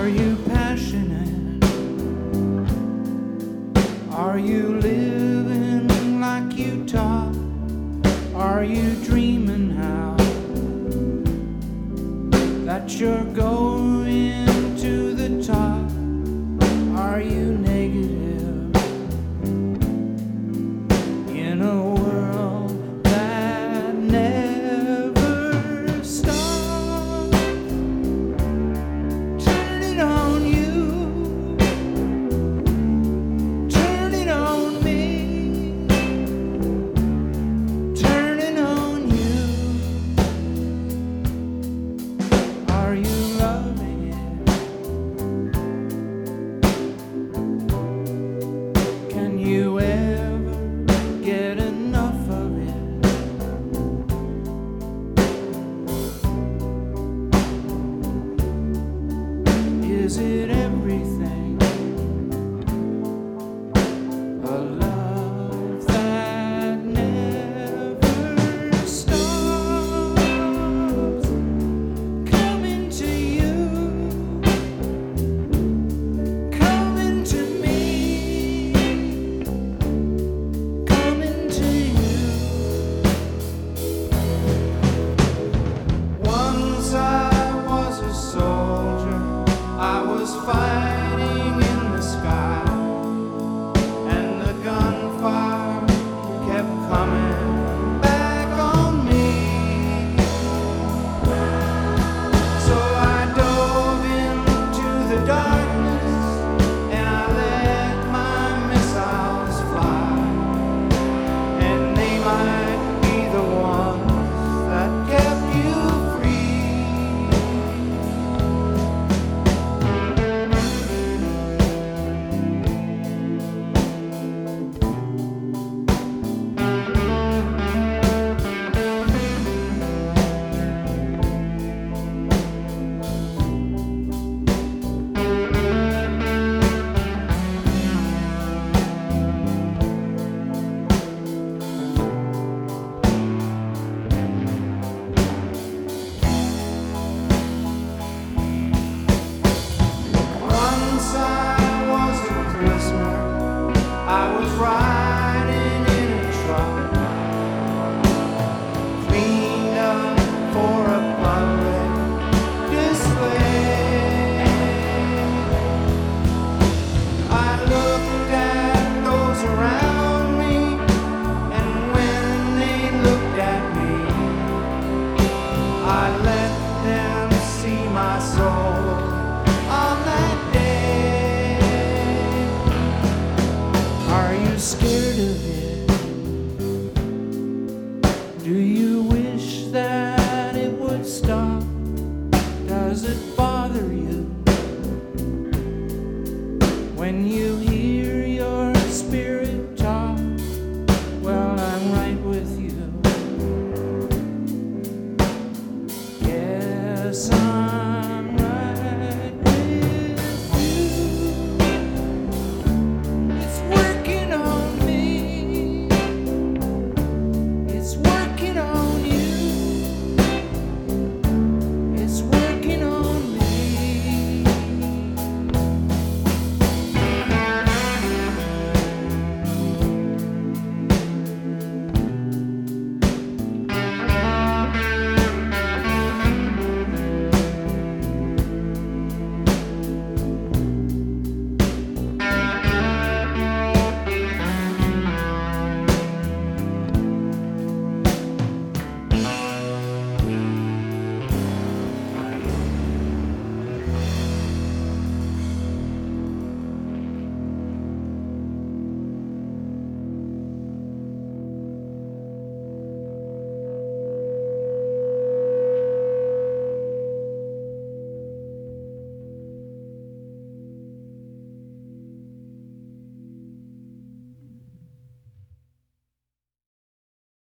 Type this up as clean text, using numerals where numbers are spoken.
Are you passionate? Are you living like you taught? Are you dreaming how that you're going to the top? Are you negative in a world that never stops? Turn it on you, turn it on me, turn it on you. Are you loving it? Can you ever get enough of it? Is it